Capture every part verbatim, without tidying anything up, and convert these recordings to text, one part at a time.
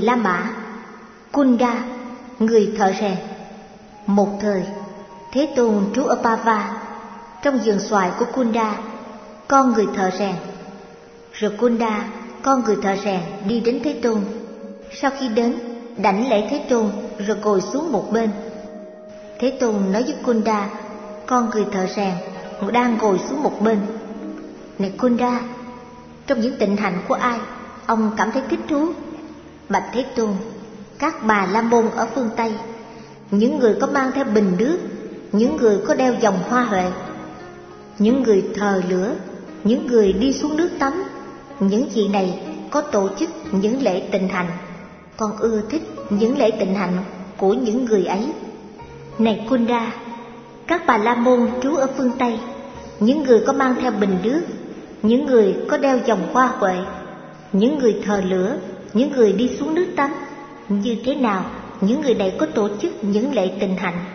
La Mã, Kunda, người thợ rèn. Một thời, Thế Tôn trú ở Pava, trong vườn xoài của Kunda, con người thợ rèn. Rồi Kunda, con người thợ rèn, đi đến Thế Tôn. Sau khi đến, đảnh lễ Thế Tôn rồi ngồi xuống một bên. Thế Tôn nói với Kunda, con người thợ rèn, đang ngồi xuống một bên: Này Kunda, trong những tịnh hạnh của ai ông cảm thấy thích thú? Bạch Thế Tôn, các bà la môn ở phương Tây, những người có mang theo bình nước, những người có đeo vòng hoa huệ, những người thờ lửa, những người đi xuống nước tắm, những vị này có tổ chức những lễ tịnh hạnh. Con ưa thích những lễ tịnh hạnh của những người ấy. Này Kunda, các bà la môn trú ở phương Tây, những người có mang theo bình nước, những người có đeo vòng hoa huệ, những người thờ lửa, những người đi xuống nước tắm, như thế nào những người này có tổ chức những lễ tịnh hạnh?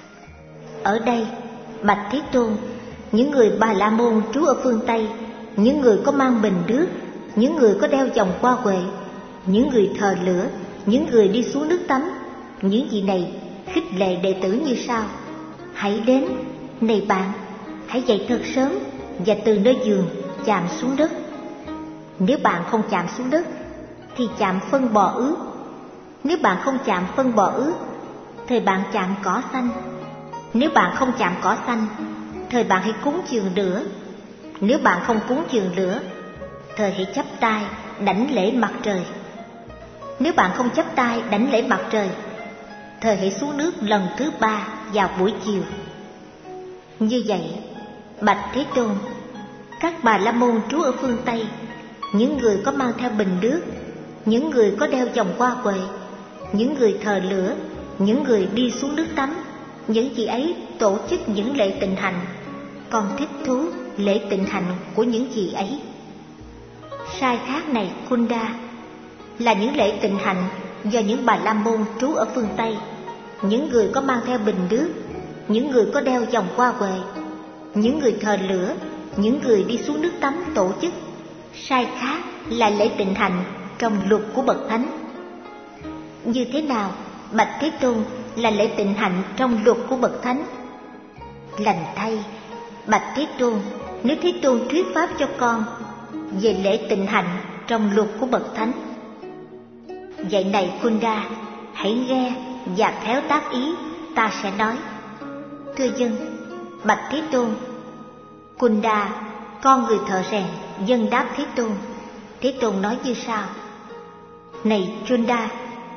Ở đây, bạch Thế Tôn, những người bà la môn trú ở phương Tây, những người có mang bình nước, những người có đeo vòng hoa huệ, những người thờ lửa, những người đi xuống nước tắm, những vị này khích lệ đệ tử như sau: Hãy đến, này bạn, hãy dậy thật sớm và từ nơi giường chạm xuống đất. Nếu bạn không chạm xuống đất thì chạm phân bò ướt. Nếu bạn không chạm phân bò ướt, thời bạn chạm cỏ xanh. Nếu bạn không chạm cỏ xanh, thời bạn hãy cúng dường lửa. Nếu bạn không cúng dường lửa, thời hãy chắp tay đảnh lễ mặt trời. Nếu bạn không chắp tay đảnh lễ mặt trời, thời hãy xuống nước lần thứ ba vào buổi chiều. Như vậy, bạch Thế Tôn, các bà la môn trú ở phương Tây, những người có mang theo bình nước, những người có đeo vòng hoa huệ, những người thờ lửa, những người đi xuống nước tắm, những vị ấy tổ chức những lễ tịnh hạnh. Con thích thú lễ tịnh hạnh của những vị ấy. Sai khác này Kunda, là những lễ tịnh hạnh do những bà la môn trú ở phương Tây, những người có mang theo bình nước, những người có đeo vòng hoa huệ, những người thờ lửa, những người đi xuống nước tắm tổ chức. Sai khác là lễ tịnh hạnh trong luật của bậc thánh. Như thế nào bạch Thế Tôn là lễ tịnh hạnh trong luật của bậc thánh? Lành thay, bạch Thế Tôn, nếu Thế Tôn thuyết pháp cho con về lễ tịnh hạnh trong luật của bậc thánh. Vậy này Kunda, hãy nghe và khéo tác ý, ta sẽ nói. Thưa dân, bạch Thế Tôn. Kunda, con người thợ rèn, dân đáp Thế Tôn. Thế Tôn nói như sau: Này Kunda,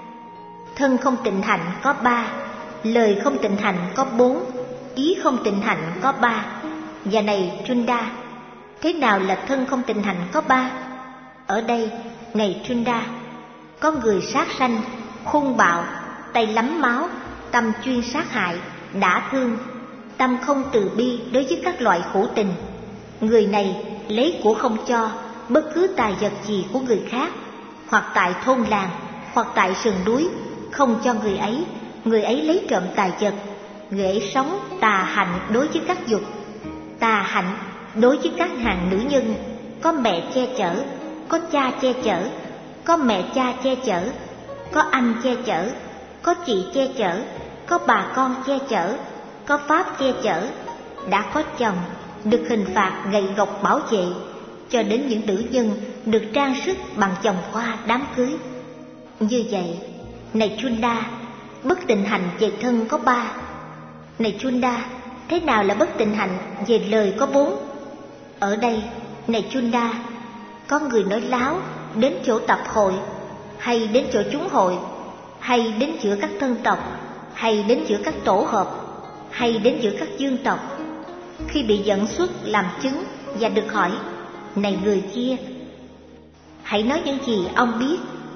thân không tịnh hạnh có ba, lời không tịnh hạnh có bốn, ý không tịnh hạnh có ba. Và này Kunda, thế nào là thân không tịnh hạnh có ba? Ở đây, này Kunda, có người sát sanh, hung bạo, tay lắm máu, tâm chuyên sát hại, đả thương, tâm không từ bi đối với các loại hữu tình. Người này lấy của không cho bất cứ tài vật gì của người khác, hoặc tại thôn làng, hoặc tại sườn núi, không cho người ấy. Người ấy lấy trộm tài vật. Người ấy sống tà hạnh đối với các dục, tà hạnh đối với các hàng nữ nhân, có mẹ che chở, có cha che chở, có mẹ cha che chở, có anh che chở, có chị che chở, có bà con che chở, có pháp che chở, đã có chồng, được hình phạt gậy gộc bảo vệ, cho đến những nữ nhân được trang sức bằng vòng hoa đám cưới. Như vậy, này Kunda, bất tịnh hạnh về thân có ba. Này Kunda, thế nào là bất tịnh hạnh về lời có bốn? Ở đây, này Kunda, có người nói láo đến chỗ tập hội, hay đến chỗ chúng hội, hay đến giữa các thân tộc, hay đến giữa các tổ hợp, hay đến giữa các dương tộc. Khi bị dẫn xuất làm chứng và được hỏi: Này người kia, hãy nói những gì ông biết.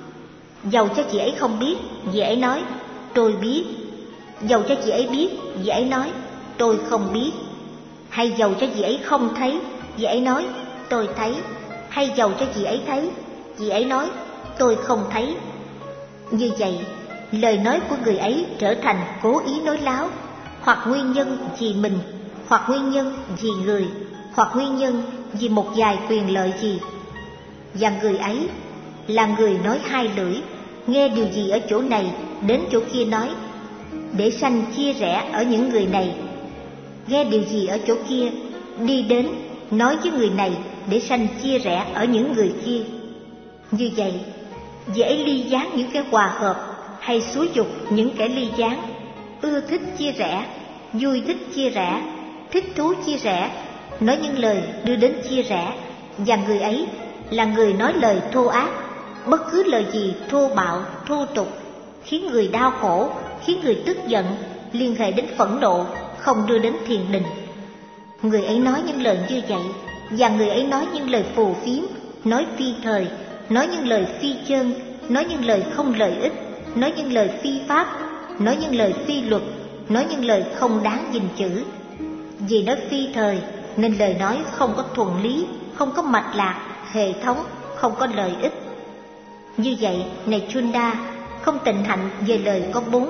Dầu cho chị ấy không biết, chị ấy nói: Tôi biết. Dầu cho chị ấy biết, chị ấy nói: Tôi không biết. Hay dầu cho chị ấy không thấy, chị ấy nói: Tôi thấy. Hay dầu cho chị ấy thấy, chị ấy nói: Tôi không thấy. Như vậy, lời nói của người ấy trở thành cố ý nói láo, hoặc nguyên nhân vì mình, hoặc nguyên nhân vì người, hoặc nguyên nhân vì một vài quyền lợi gì. Và người ấy là người nói hai lưỡi, nghe điều gì ở chỗ này đến chỗ kia nói, để sanh chia rẽ ở những người này. Nghe điều gì ở chỗ kia, đi đến nói với người này để sanh chia rẽ ở những người kia. Như vậy, dễ ly gián những kẻ hòa hợp hay xúi giục những kẻ ly gián, ưa thích chia rẽ, vui thích chia rẽ, thích thú chia rẽ, nói những lời đưa đến chia rẽ, và người ấy là người nói lời thô ác, bất cứ lời gì thô bạo, thô tục, khiến người đau khổ, khiến người tức giận, liên hệ đến phẫn nộ, không đưa đến thiền định. Người ấy nói những lời như vậy, và người ấy nói những lời phù phiếm, nói phi thời, nói những lời phi chân, nói những lời không lợi ích, nói những lời phi pháp, nói những lời phi luật, nói những lời không đáng gìn chữ. Vì nói phi thời nên lời nói không có thuận lý, không có mạch lạc, hệ thống, không có lợi ích. Như vậy, này Chunda, không tịnh hạnh về lời có bốn.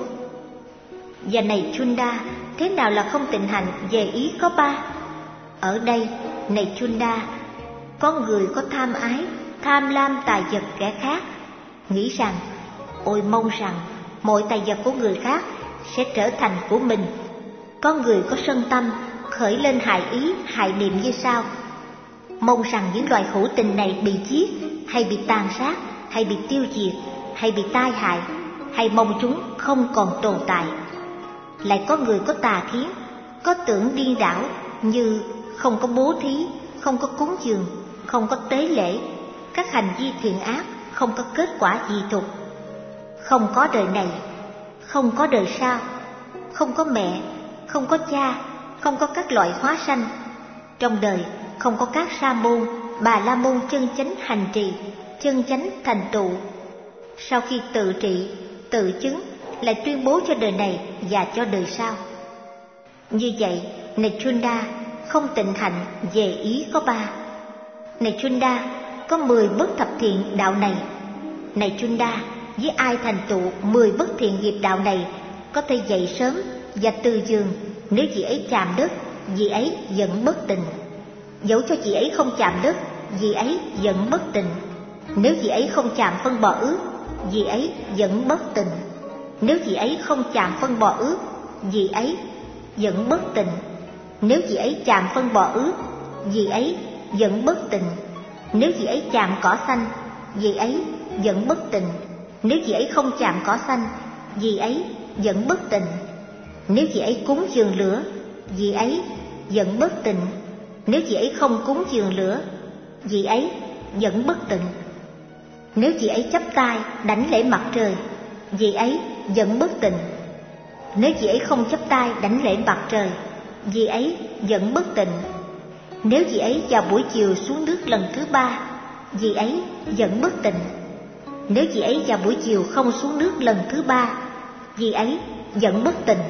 Và này Chunda, thế nào là không tịnh hạnh về ý có ba? Ở đây, này Chunda, có người có tham ái, tham lam tài vật kẻ khác, nghĩ rằng, ôi mong rằng mọi tài vật của người khác sẽ trở thành của mình. Có người có sân tâm, khởi lên hại ý, hại niệm như sau: mong rằng những loài hữu tình này bị giết, hay bị tàn sát, hay bị tiêu diệt, hay bị tai hại, hay mong chúng không còn tồn tại. Lại có người có tà kiến, có tưởng điên đảo, như không có bố thí, không có cúng dường, không có tế lễ, các hành vi thiện ác không có kết quả dị tục. Không có đời này, không có đời sau, không có mẹ, không có cha, không có các loại hóa sanh. Trong đời không có các sa môn, bà la môn chân chánh hành trì, chân chánh thành tựu. Sau khi tự trị, tự chứng, lại tuyên bố cho đời này và cho đời sau. Như vậy, này Chunda, không tịnh hạnh về ý có ba. Này Chunda, có mười bất thập thiện đạo này. Này Chunda, với ai thành tựu mười bất thiện nghiệp đạo này, có thể dậy sớm và từ giường, nếu vị ấy chạm đất, vị ấy vẫn bất tịnh. Dẫu cho vị ấy không chạm đất, vị ấy vẫn bất tịnh. Nếu vị ấy không chạm phân bò ướt, vị ấy vẫn bất tịnh. Nếu vị ấy không chạm phân bò ướt, vị ấy vẫn bất tịnh. Nếu vị ấy chạm phân bò ướt, vị ấy vẫn bất tịnh. Nếu vị ấy chạm cỏ xanh, vị ấy vẫn bất tịnh. Nếu vị ấy không chạm cỏ xanh, vị ấy vẫn bất tịnh. Nếu vị ấy cúng dường lửa, vị ấy vẫn bất tịnh. Nếu vị ấy không cúng dường lửa, vị ấy vẫn bất tịnh. Nếu vị ấy chắp tay đảnh lễ mặt trời, vị ấy vẫn bất tịnh. Nếu vị ấy không chắp tay đảnh lễ mặt trời, vị ấy vẫn bất tịnh. Nếu vị ấy vào buổi chiều xuống nước lần thứ ba, vị ấy vẫn bất tịnh. Nếu vị ấy vào buổi chiều không xuống nước lần thứ ba, vị ấy vẫn bất tịnh.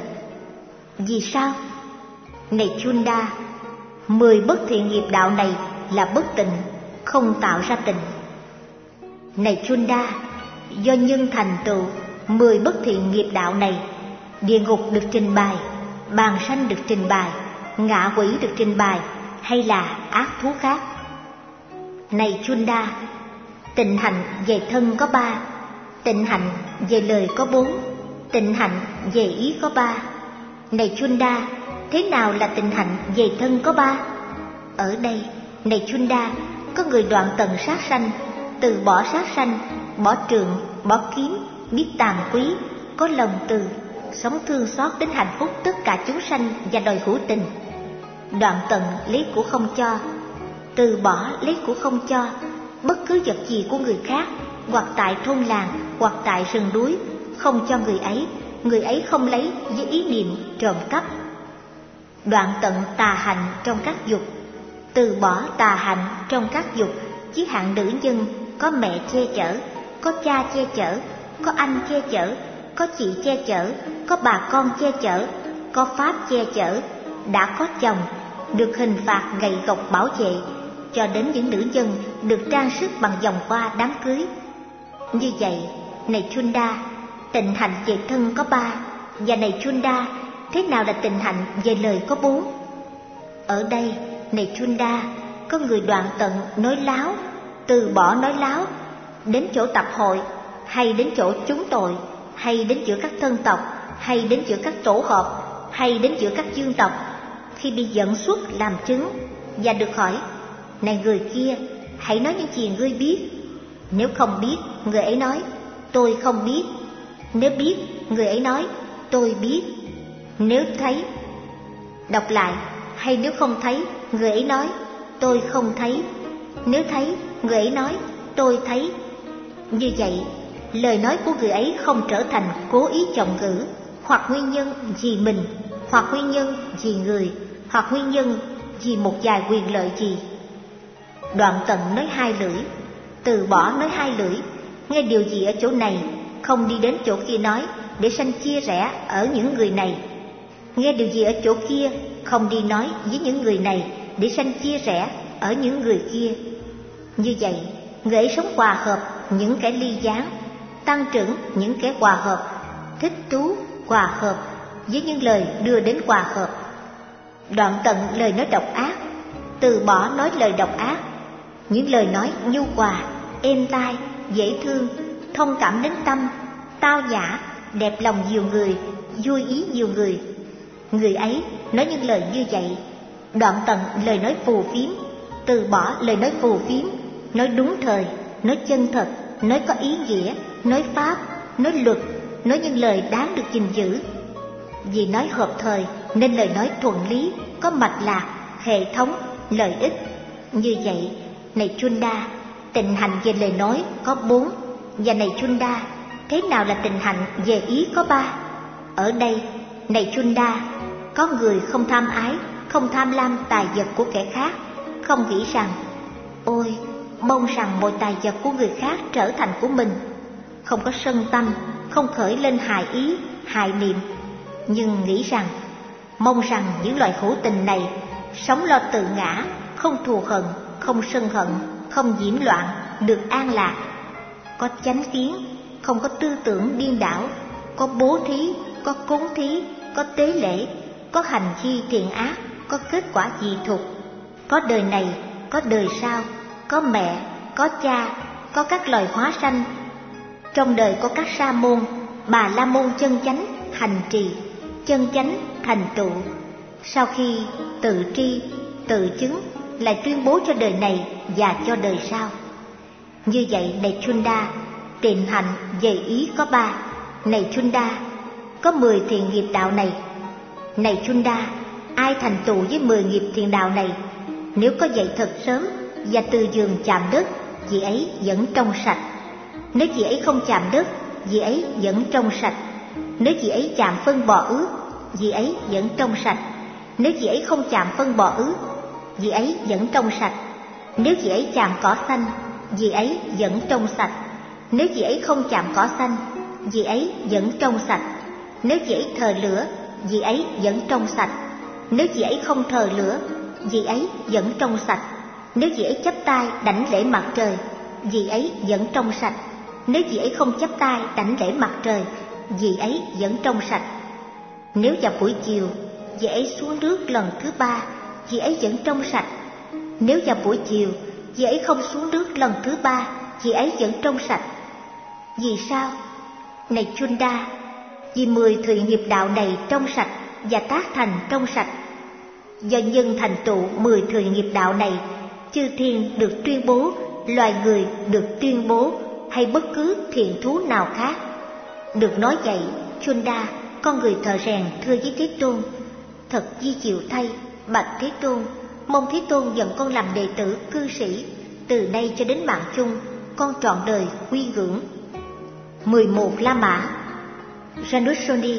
Vì sao? Này Chunda, mười bất thiện nghiệp đạo này là bất tịnh, không tạo ra tịnh. Này Chunda, do nhân thành tựu mười bất thiện nghiệp đạo này, địa ngục được trình bày, bàn sanh được trình bày, ngạ quỷ được trình bày, hay là ác thú khác. Này Chunda, tịnh hạnh về thân có ba, tịnh hạnh về lời có bốn, tịnh hạnh về ý có ba. Này Chunda, thế nào là tịnh hạnh về thân có ba? Ở đây, này Chunda, có người đoạn tận sát sanh, từ bỏ sát sanh, bỏ trượng, bỏ kiếm, biết tàm quý, có lòng từ, sống thương xót đến hạnh phúc tất cả chúng sanh và đòi hữu tình. Đoạn tận lấy của không cho, từ bỏ lấy của không cho, bất cứ vật gì của người khác, hoặc tại thôn làng, hoặc tại rừng núi, không cho người ấy, người ấy không lấy với ý niệm trộm cắp. Đoạn tận tà hạnh trong các dục, từ bỏ tà hạnh trong các dục, chí hạn nữ nhân có mẹ che chở, có cha che chở, có anh che chở, có chị che chở, có bà con che chở, có pháp che chở, đã có chồng, được hình phạt gậy gộc bảo vệ, cho đến những nữ nhân được trang sức bằng vòng hoa đám cưới. Như vậy, này Chunda, tịnh hạnh về thân có ba, và này Chunda, thế nào là tịnh hạnh về lời có bốn? Ở đây, này Chunda, có người đoạn tận nói láo, từ bỏ nói láo, đến chỗ tập hội, hay đến chỗ chúng tội, hay đến giữa các thân tộc, hay đến giữa các tổ hợp, hay đến giữa các dương tộc, khi bị dẫn xuất làm chứng và được hỏi: này người kia, hãy nói những gì ngươi biết. Nếu không biết, người ấy nói: tôi không biết. Nếu biết, người ấy nói: tôi biết. Nếu thấy, đọc lại, hay nếu không thấy, người ấy nói: tôi không thấy. Nếu thấy, người ấy nói: tôi thấy. Như vậy, lời nói của người ấy không trở thành cố ý trọng ngữ, hoặc nguyên nhân vì mình, hoặc nguyên nhân vì người, hoặc nguyên nhân vì một vài quyền lợi gì. Đoạn Tận nói hai lưỡi, từ bỏ nói hai lưỡi, nghe điều gì ở chỗ này, không đi đến chỗ kia nói, để sanh chia rẽ ở những người này. Nghe điều gì ở chỗ kia, không đi nói với những người này, để sanh chia rẽ ở những người kia. Như vậy, người ấy sống hòa hợp những kẻ ly gián, tăng trưởng những kẻ hòa hợp, thích thú hòa hợp với những lời đưa đến hòa hợp. Đoạn tận lời nói độc ác, từ bỏ nói lời độc ác, những lời nói nhu hòa, êm tai, dễ thương, thông cảm đến tâm, tao nhã, đẹp lòng nhiều người, vui ý nhiều người. Người ấy nói những lời như vậy. Đoạn tận lời nói phù phiếm, từ bỏ lời nói phù phiếm, nói đúng thời, nói chân thật, nói có ý nghĩa, nói pháp, nói luật, nói những lời đáng được gìn giữ. Vì nói hợp thời nên lời nói thuận lý, có mạch lạc, hệ thống, lợi ích. Như vậy, này Chunda, tịnh hạnh về lời nói có bốn. Và này Chunda, thế nào là tịnh hạnh về ý có ba? Ở đây, này Chunda, có người không tham ái, không tham lam tài vật của kẻ khác, không nghĩ rằng: ôi, mong rằng mọi tài vật của người khác trở thành của mình. Không có sân tâm, không khởi lên hại ý, hại niệm, nhưng nghĩ rằng: mong rằng những loài hữu tình này sống lo tự ngã, không thù hận, không sân hận, không nhiễm loạn, được an lạc, có chánh kiến, không có tư tưởng điên đảo, có bố thí, có cúng thí, có tế lễ, có hành chi thiện ác, có kết quả dị thục, có đời này, có đời sau, có mẹ, có cha, có các loài hóa sanh. Trong đời có các sa môn, bà la môn chân chánh hành trì, chân chánh thành tựu. Sau khi tự tri, tự chứng, lại tuyên bố cho đời này và cho đời sau. Như vậy, này Chunda, tịnh hạnh về ý có ba. Này Chunda, có mười thiện nghiệp đạo này. Này Chunda, ai thành tựu với mười nghiệp thiện đạo này, nếu có dậy thật sớm và từ giường chạm đất, vị ấy vẫn trong sạch. Nếu vị ấy không chạm đất, vị ấy vẫn trong sạch. Nếu vị ấy chạm phân bò ướt, vị ấy vẫn trong sạch. Nếu vị ấy không chạm phân bò ướt, vị ấy vẫn trong sạch. Nếu vị ấy chạm cỏ xanh, vị ấy vẫn trong sạch. Nếu vị ấy không chạm cỏ xanh, vị ấy vẫn trong sạch. Nếu vị ấy thờ lửa, vị ấy vẫn trong sạch. Nếu vị ấy không thờ lửa, vị ấy vẫn trong sạch. Nếu vị ấy chắp tay đảnh lễ mặt trời, vị ấy vẫn trong sạch. Nếu vị ấy không chắp tay đảnh lễ mặt trời, vị ấy vẫn trong sạch. Nếu vào buổi chiều, vị ấy xuống nước lần thứ ba, vị ấy vẫn trong sạch. Nếu vào buổi chiều, vị ấy không xuống nước lần thứ ba, vị ấy vẫn trong sạch. Vì sao? Này Chunda, vì mười thiện nghiệp đạo này trong sạch và tác thành trong sạch. Do nhân thành tựu mười thiện nghiệp đạo này, chư thiên được tuyên bố, loài người được tuyên bố, hay bất cứ thiện thú nào khác. Được nói vậy, Chunda, con người thợ rèn thưa với Thế Tôn: thật di chịu thay, bạch Thế Tôn, mong Thế Tôn nhận con làm đệ tử cư sĩ, từ nay cho đến mạng chung, con trọn đời quy ngưỡng. Mười một La Mã. Janusoni.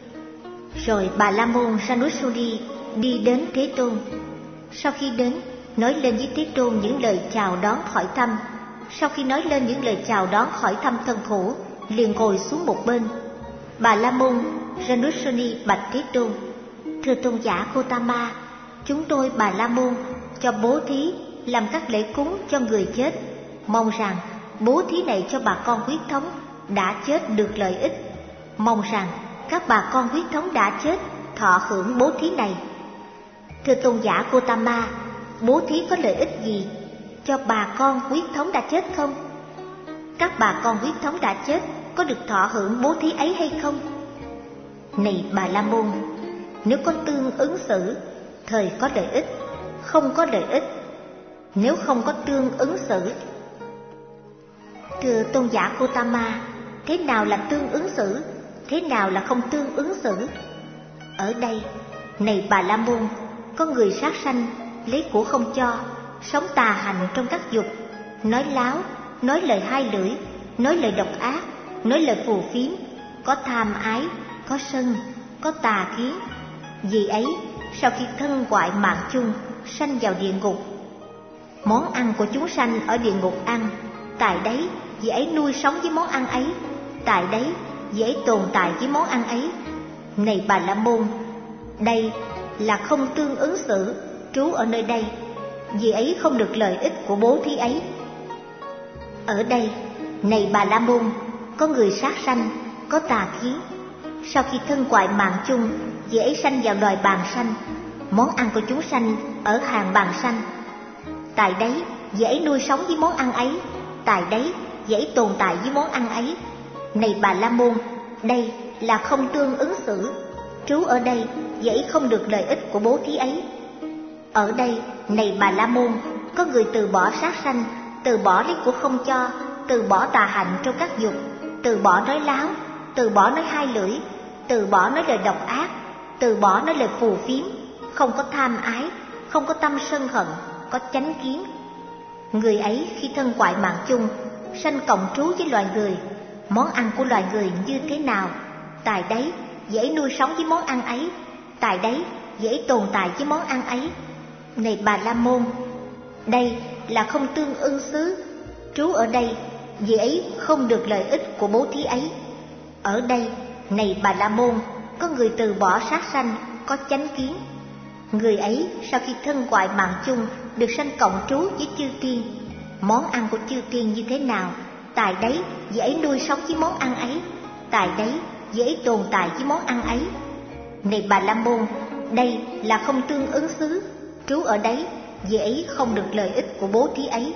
Rồi Bà La Môn Janusoni đi đến Thế Tôn. Sau khi đến, nói lên với Thế Tôn những lời chào đón hỏi thăm. Sau khi nói lên những lời chào đón hỏi thăm thân khổ, liền ngồi xuống một bên. Bà La Môn Janusoni bạch Thế Tôn: thưa tôn giả Gotama, chúng tôi Bà La Môn cho bố thí, làm các lễ cúng cho người chết, mong rằng bố thí này cho bà con huyết thống đã chết được lợi ích. Mong rằng các bà con huyết thống đã chết thọ hưởng bố thí này. Thưa tôn giả Gotama, bố thí có lợi ích gì cho bà con huyết thống đã chết không? các bà con huyết thống đã chết có được thọ hưởng bố thí ấy hay không? Này Bà La Môn, nếu có tương ứng xử, thời có lợi ích, không có lợi ích. Nếu không có tương ứng xử. Thưa tôn giả Gotama, thế nào là tương ứng xử, thế nào là không tương ứng xử? Ở đây, này Bà La Môn, có người sát sanh, lấy của không cho, sống tà hành trong các dục, nói láo, nói lời hai lưỡi, nói lời độc ác, nói lời phù phiếm, có tham ái, có sân, có tà kiến. Vì ấy, sau khi thân hoại mạng chung, sanh vào địa ngục. Món ăn của chúng sanh ở địa ngục ăn, tại đấy vì ấy nuôi sống với món ăn ấy, tại đấy vì ấy tồn tại với món ăn ấy. Này Bà La Môn, đây là không tương ứng xử, trú ở nơi đây, vì ấy không được lợi ích của bố thí ấy. Ở đây, này Bà La Môn, có người sát sanh, có tà kiến. Sau khi thân hoại mạng chung, vì ấy sanh vào loài bàng sanh. Món ăn của chúng sanh ở hàng bàng sanh, tại đấy vì ấy nuôi sống với món ăn ấy, tại đấy vì ấy tồn tại với món ăn ấy. Này Bà La Môn, đây là không tương ứng xử, trú ở đây vì ấy không được lợi ích của bố thí ấy. Ở đây, này Bà La Môn, có người từ bỏ sát sanh, từ bỏ lấy của không cho, từ bỏ tà hạnh trong các dục, từ bỏ nói láo, từ bỏ nói hai lưỡi, từ bỏ nói lời độc ác, từ bỏ nói lời phù phiếm, không có tham ái, không có tâm sân hận, có chánh kiến. Người ấy khi thân hoại mạng chung, sanh cộng trú với loài người. Món ăn của loài người như thế nào, tại đấy dễ nuôi sống với món ăn ấy, tại đấy dễ tồn tại với món ăn ấy. Này Bà La Môn, đây là không tương ưng xứ, trú ở đây vì ấy không được lợi ích của bố thí ấy. Ở đây, này Bà La Môn, có người từ bỏ sát sanh, có chánh kiến. Người ấy sau khi thân hoại mạng chung được sanh cộng trú với chư tiên. Món ăn của chư tiên như thế nào, tại đấy dễ nuôi sống với món ăn ấy, tại đấy dễ tồn tại với món ăn ấy. Này Bà La Môn, đây là không tương ứng xứ, trú ở đấy dễ không được lợi ích của bố thí ấy.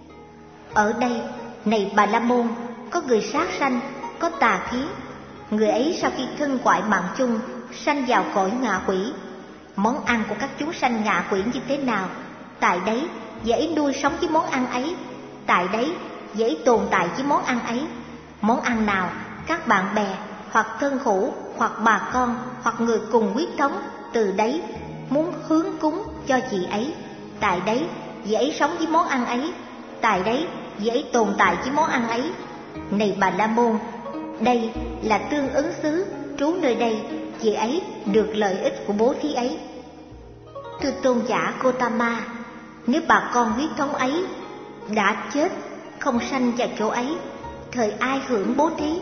Ở đây, này Bà La Môn, có người sát sanh, có tà kiến. Người ấy sau khi thân hoại mạng chung, sanh vào cõi ngạ quỷ. Món ăn của các chúng sanh ngạ quỷ như thế nào, tại đấy dễ nuôi sống với món ăn ấy, tại đấy dễ tồn tại với món ăn ấy. Món ăn nào các bạn bè hoặc thân hữu hoặc bà con hoặc người cùng huyết thống từ đấy muốn hướng cúng cho chị ấy, tại đấy dễ sống với món ăn ấy, tại đấy dễ tồn tại với món ăn ấy. Này Bà La Môn, đây là tương ứng xứ, trú nơi đây vì ấy được lợi ích của bố thí ấy. Thưa tôn giả Gotama, nếu bà con huyết thống ấy đã chết, không sanh vào chỗ ấy, thời ai hưởng bố thí?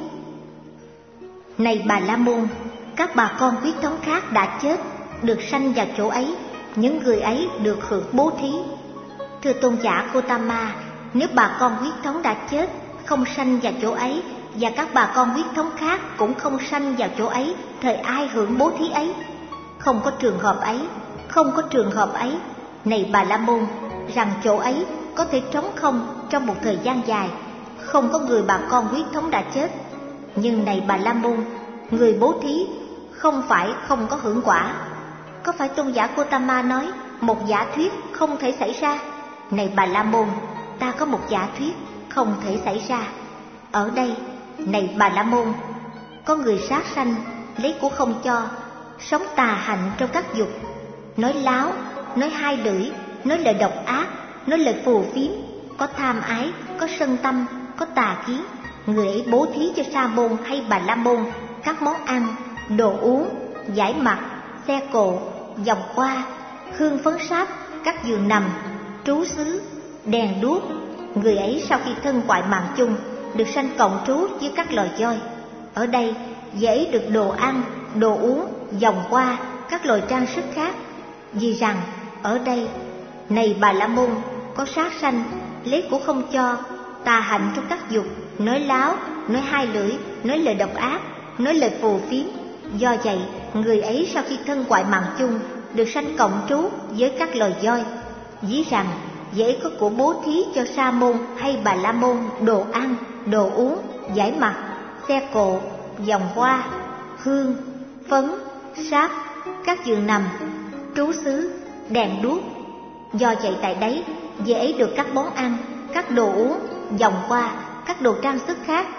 Này Bà La Môn, các bà con huyết thống khác đã chết, được sanh vào chỗ ấy, những người ấy được hưởng bố thí. Thưa tôn giả Gotama, nếu bà con huyết thống đã chết, không sanh vào chỗ ấy, và các bà con huyết thống khác cũng không sanh vào chỗ ấy, thời ai hưởng bố thí ấy? Không có trường hợp ấy, không có trường hợp ấy. Này Bà La Môn, rằng chỗ ấy có thể trống không trong một thời gian dài, không có người bà con huyết thống đã chết. Nhưng này Bà La Môn, người bố thí không phải không có hưởng quả. Có phải tôn giả Gotama nói một giả thuyết không thể xảy ra? Này Bà La Môn, ta có một giả thuyết không thể xảy ra. Ở đây, này Bà La Môn, có người sát sanh, lấy của không cho, sống tà hạnh trong các dục, nói láo, nói hai lưỡi, nói lời độc ác, nói lời phù phiếm, có tham ái, có sân tâm, có tà kiến. Người ấy bố thí cho Sa môn hay Bà La Môn các món ăn, đồ uống, giải mặt, xe cộ, vòng qua, hương phấn sáp, các giường nằm, trú xứ, đèn đuốc. Người ấy sau khi thân hoại mạng chung, được sanh cộng trú với các loài voi. Ở đây dễ được đồ ăn, đồ uống, vòng qua, các loài trang sức khác. Vì rằng ở đây, này Bà La Môn, có sát sanh, lấy của không cho, tà hạnh trong các dục, nói láo, nói hai lưỡi, nói lời độc ác, nói lời phù phiếm. Do vậy, người ấy sau khi thân hoại mạng chung, được sanh cộng trú với các loài voi. Ví rằng dễ có của bố thí cho Sa môn hay Bà La Môn đồ ăn, đồ uống, giải mặt, xe cộ, vòng hoa, hương, phấn, sáp, các giường nằm, trú xứ, đèn đuốc. Do vậy tại đấy, vị ấy được các món ăn, các đồ uống, vòng hoa, các đồ trang sức khác.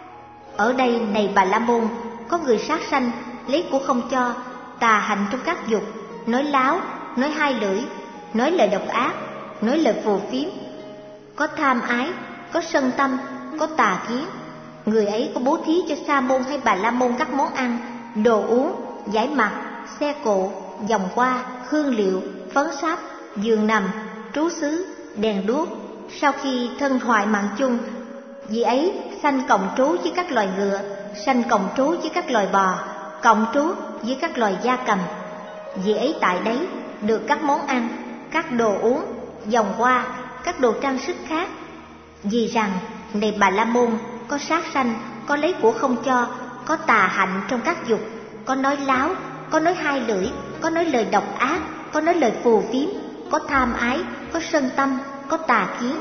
Ở đây này Bà La Môn, có người sát sanh, lấy của không cho, tà hạnh trong các dục, nói láo, nói hai lưỡi, nói lời độc ác, nói lời phù phiếm, có tham ái, có sân tâm, có tà kiến. Người ấy có bố thí cho Sa môn hay Bà La Môn các món ăn, đồ uống, giải mặt, xe cộ, vòng hoa, hương liệu, phấn sáp, giường nằm, trú xứ, đèn đuốc. Sau khi thân hoại mạng chung, vị ấy sanh cộng trú với các loài ngựa, sanh cộng trú với các loài bò, cộng trú với các loài gia cầm. Vị ấy tại đấy được các món ăn, các đồ uống, vòng hoa, các đồ trang sức khác. Vì rằng này Bà La Môn, có sát sanh, có lấy của không cho, có tà hạnh trong các dục, có nói láo, có nói hai lưỡi, có nói lời độc ác, có nói lời phù phiếm, có tham ái, có sân tâm, có tà kiến.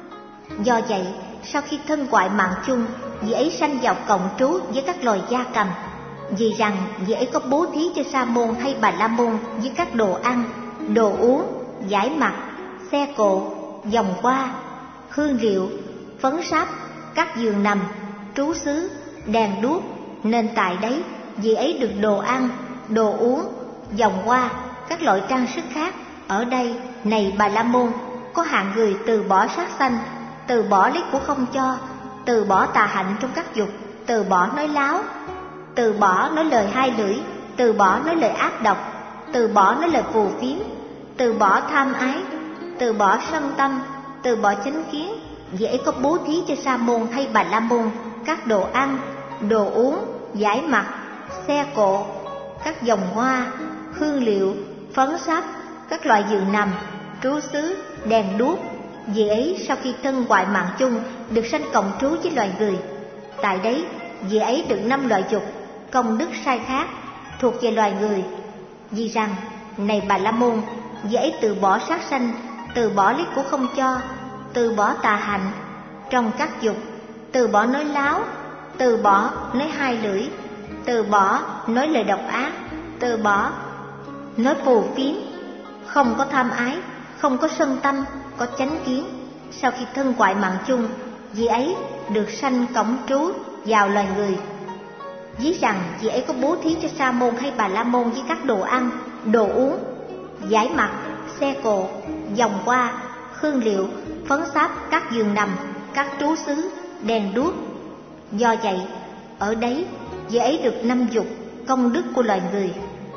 Do vậy, sau khi thân hoại mạng chung, vị ấy sanh vào cộng trú với các loài gia cầm. Vì rằng vị ấy có bố thí cho Sa môn hay Bà La Môn với các đồ ăn, đồ uống, giải mặt, xe cộ, vòng hoa, hương liệu, phấn sáp, các giường nằm, trú xứ, đèn đuốc, nên tại đấy vị ấy được đồ ăn, đồ uống, vòng hoa, các loại trang sức khác. Ở đây này Bà La Môn, có hạng người từ bỏ sát sanh, từ bỏ lấy của không cho, từ bỏ tà hạnh trong các dục, từ bỏ nói láo, từ bỏ nói lời hai lưỡi, từ bỏ nói lời ác độc, từ bỏ nói lời phù phiếm, từ bỏ tham ái, từ bỏ sân tâm, từ bỏ chánh kiến. Vị ấy có bố thí cho Sa môn hay Bà La Môn các đồ ăn, đồ uống, giải mặt, xe cộ, các vòng hoa, hương liệu, phấn sáp, các loại giường nằm, trú xứ, đèn đuốc. Vị ấy sau khi thân hoại mạng chung, được sanh cộng trú với loài người. Tại đấy vị ấy được năm loại dục, công đức sai khác, thuộc về loài người. Vì rằng này Bà La Môn, vị ấy từ bỏ sát sanh, từ bỏ lấy của không cho, từ bỏ tà hạnh trong các dục, từ bỏ nói láo, từ bỏ nói hai lưỡi, từ bỏ nói lời độc ác, từ bỏ nói phù phiếm, không có tham ái, không có sân tâm, có chánh kiến. Sau khi thân hoại mạng chung, vị ấy được sanh cổng trú vào loài người. Ví rằng vị ấy có bố thí cho Sa môn hay Bà La Môn với các đồ ăn, đồ uống, giải mặt, xe cộ, vòng hoa, hương liệu, phấn sáp, các giường nằm, các trú xứ, đèn đuốc. Do vậy, ở đấy vị ấy được năm dục, công đức của loài người.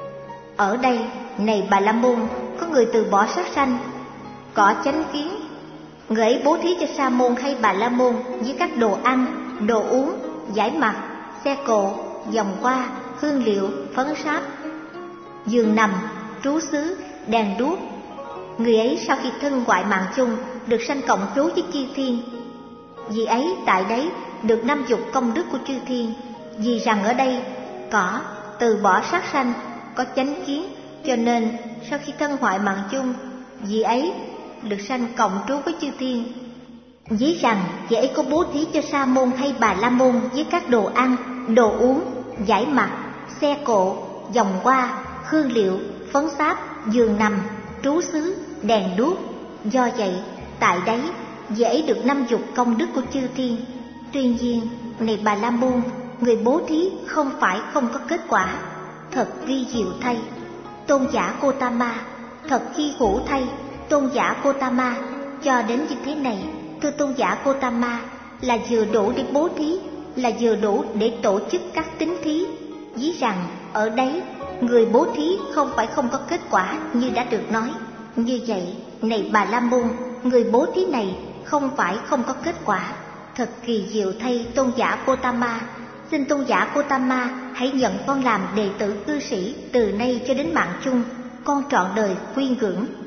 Ở đây này Bà La Môn, có người từ bỏ sát sanh, có chánh kiến. Người ấy bố thí cho Sa môn hay Bà La Môn với các đồ ăn, đồ uống, giải mặt, xe cộ, vòng hoa, hương liệu, phấn sáp, giường nằm, trú xứ, đèn đuốc. Người ấy sau khi thân hoại mạng chung, được sanh cộng trú với chư thiên. Vì ấy tại đấy được năm dục công đức của chư thiên. Vì rằng ở đây có từ bỏ sát sanh, có chánh kiến, cho nên sau khi thân hoại mạng chung, vì ấy được sanh cộng trú với chư thiên. Ví rằng vị ấy có bố thí cho Sa môn hay Bà La Môn với các đồ ăn, đồ uống, giải mặt, xe cộ, vòng hoa, hương liệu, phấn sáp, giường nằm, trú xứ, đèn đuốc. Do vậy tại đấy vị ấy được năm dục công đức của chư thiên. Tuy nhiên này Bà La Môn, người bố thí không phải không có kết quả. Thật vi diệu thay, tôn giả Gotama, thật hy hữu thay, tôn giả Gotama. Cho đến như thế này, thưa tôn giả Gotama, là vừa đủ để bố thí, là vừa đủ để tổ chức các tín thí. Ví rằng ở đấy người bố thí không phải không có kết quả như đã được nói. Như vậy này Bà La Môn, người bố thí này không phải không có kết quả. Thật kỳ diệu thay tôn giả Gotama. Xin tôn giả Gotama hãy nhận con làm đệ tử cư sĩ từ nay cho đến mạng chung. Con trọn đời quy ngưỡng.